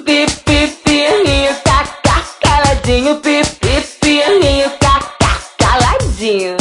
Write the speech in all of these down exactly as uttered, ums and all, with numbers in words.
pi, pi, pianinho, ca, ca, caladinho, pi, pi, pianinho, ca, ca, caladinho.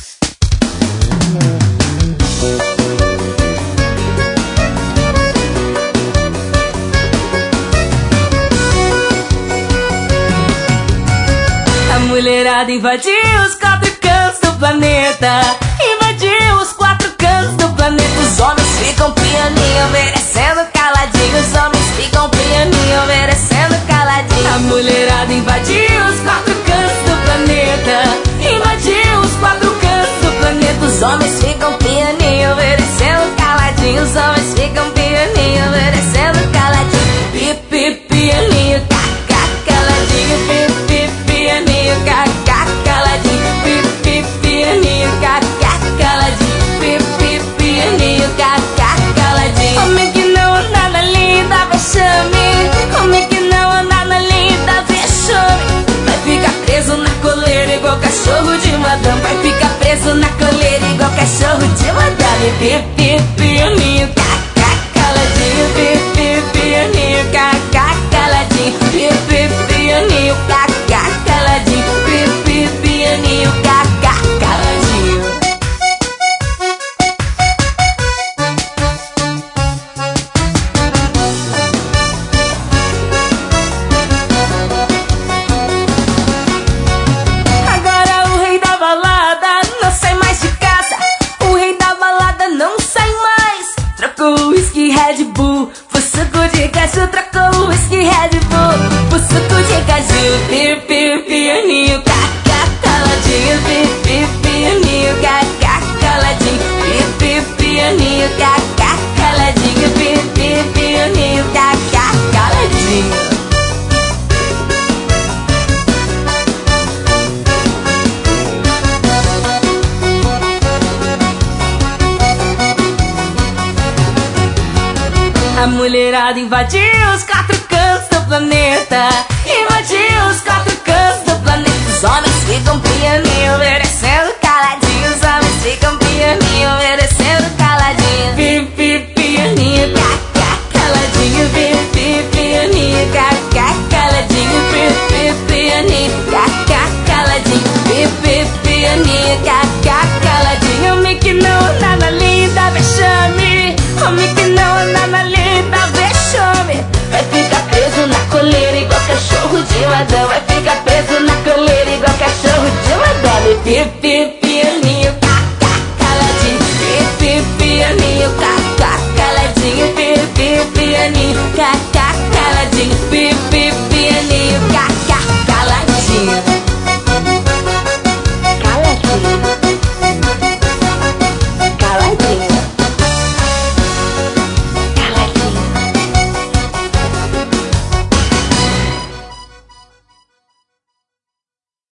A mulherada invadiu os quatro cantos do planeta. Invadiu os quatro cantos do planeta. Os homens ficam pianinho, obedecendo caladinho. Os homens ficam pianinho, obedecendo caladinho. A mulherada invadiu os quatro cantos do planeta. Invadiu os quatro cantos do planeta. Os homens ficam pianinho, obedecendo caladinho. Os homens ficam pianinho, obedecendo caladinho. Pi, pi, pianinho, ca, ca, caladinho. Pi, pi, pianinho, ca, ca, caladinho. Pi, pi, pianinho, ca, ca, caladinho. Pi, pi, pianinho, ca, ca, caladinho. Homem que não anda na linda, vexame. Homem que não anda na linda, vexame. Vai ficar preso na coleira igual cachorro de madame. Vai ficar preso na coleira igual cachorro de madame. Pi, pi, pianinho, ca, ca, caladinho. Pi, pi, pianinho, ca, ca, caladinho. Pi, pi, pianinho, ca, ca, caladinho. Pi, pi, pianinho, ca, ca, caladinho. Agora o rei da balada não sai mais de casa. O rei da balada não sai mais. Trocou o whisky Red Bull por suco de caju. Trocou o whisky Red Bull por suco de caju. Pi, pi, pianinho, ca, ca, caladinho. Pi, pi, pianinho, ca, ca, caladinho. Pi, pi, pianinho, ca, ca, caladinho. Pi, pi, pianinho, ca, ca, caladinho. A mulherada invadiu os quatro cantos do planeta.